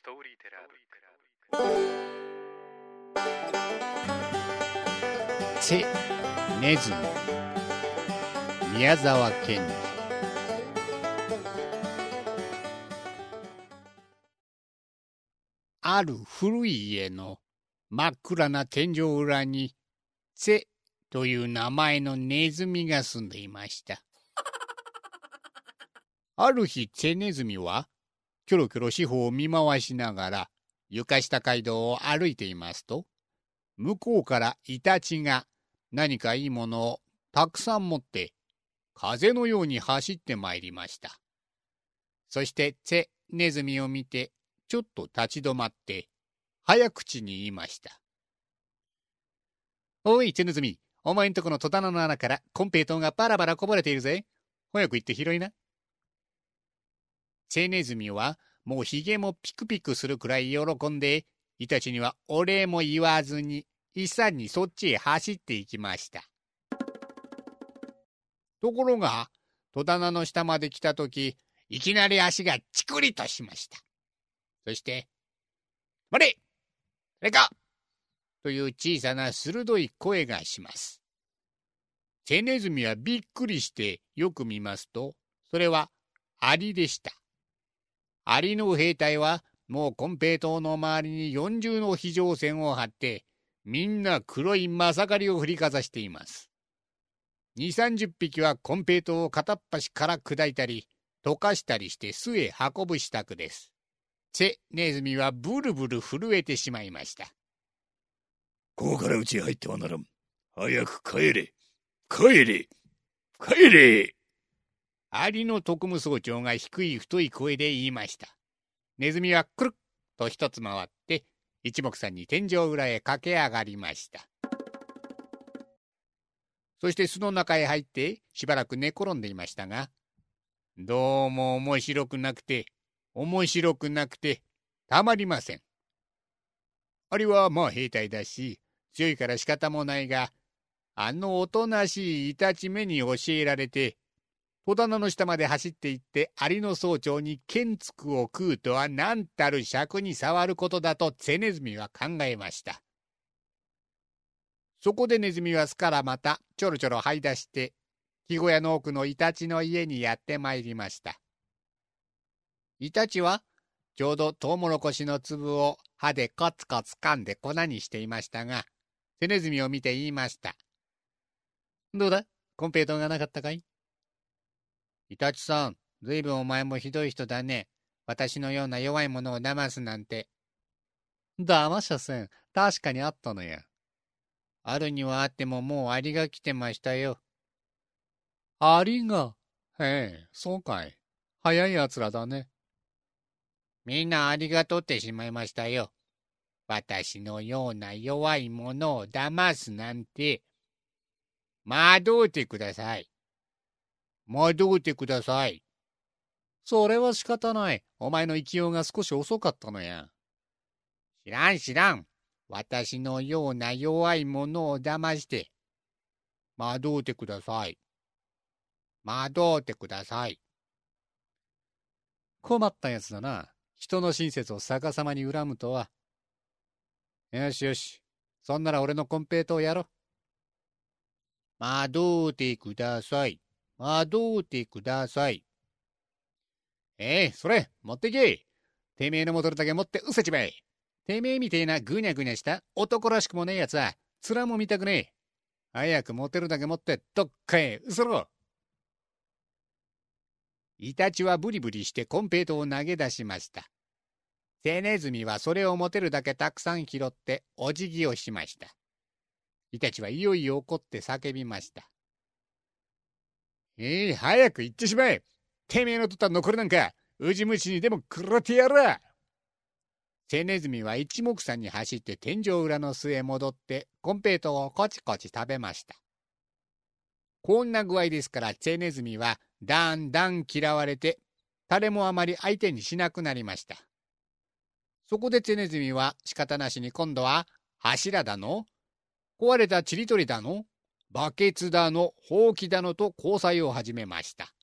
トーリーテラーチェ・ネズミ、宮沢賢治。ある古い家の真っ暗な天井裏にチェという名前のネズミが住んでいました。ある日チェネズミはキョロキョロ四方を見回しながら床下街道を歩いていますと、向こうからイタチが何かいいものをたくさん持って風のように走ってまいりました。そしてチェネズミを見てちょっと立ち止まって早口に言いました。おいチェネズミ、お前んとこの戸棚の穴からコンペイトーがバラバラこぼれているぜ。早く行って拾いな。チェネズミはもうひげもピクピクするくらい喜んで、イタチにはお礼も言わずに一切にそっちへ走っていきました。ところが戸棚の下まで来たとき、いきなり足がチクリとしました。そして「待れ！誰か！」という小さな鋭い声がします。チェネズミはびっくりしてよく見ますと、それはアリでした。アリの兵隊はもうコンペイトーの周りに40の非常線を張って、みんな黒いマサカリを振りかざしています。2、30匹はコンペイトーを片っ端から砕いたり溶かしたりして巣へ運ぶ支度です。チェネズミはブルブル震えてしまいました。 ここからうちへ入ってはならん。早く帰れ帰れ帰れ。 アリの特務総長が低い太い声で言いました。ネズミはくるっと一つ回って一目散に天井裏へ駆け上がりました。そして巣の中へ入ってしばらく寝転んでいましたが、どうも面白くなくてたまりません。アリはまあ兵隊だし強いから仕方もないが、あのおとなしいイタチめに教えられて戸棚の下まで走って行ってアリの総長に剣つくを食うとは何たる尺に触ることだとチェネズミは考えました。そこでネズミは巣からまたちょろちょろ這い出して木小屋の奥のイタチの家にやってまいりました。イタチはちょうどトウモロコシの粒を歯でコツコツ噛んで粉にしていましたが、チェネズミを見て言いました。どうだ、コンペイトーがなかったかい？イタチさん、ずいぶんお前もひどい人だね。私のような弱いものを騙すなんて。騙しゃせん。確かにあったのや。あるにはあってももうアリが来てましたよ。アリが？へえ、そうかい。早いやつらだね。みんなアリが取ってしまいましたよ。私のような弱いものを騙すなんて。惑うてください。惑うてください。それは仕方ない。お前の勢いが少し遅かったのや。知らん。私のような弱いものを騙して。惑うてください。惑うてください。困ったやつだな。人の親切を逆さまに恨むとは。よしよし。そんなら俺のコンペイトーをやろう。惑うてください。惑うてください。それ、持ってけ。てめえの戻るだけ持ってうせちまえ。てめえみてえなぐにゃぐにゃした男らしくもねえやつは、面も見たくねえ。早く持てるだけ持ってどっかへうせろ。イタチはブリブリしてコンペイトーを投げ出しました。チェネズミはそれを持てるだけたくさん拾ってお辞儀をしました。イタチはいよいよ怒って叫びました。早く行ってしまえ。てめえのとった残りなんかウジ虫にでも食らってやる。チェネズミは一目散に走って天井裏の巣へ戻ってコンペイトーをコチコチ食べました。こんな具合ですからチェネズミはだんだん嫌われて誰もあまり相手にしなくなりました。そこでチェネズミは仕方なしに今度は柱だの壊れたちりとりだのバケツだのほうきだのと交際を始めました。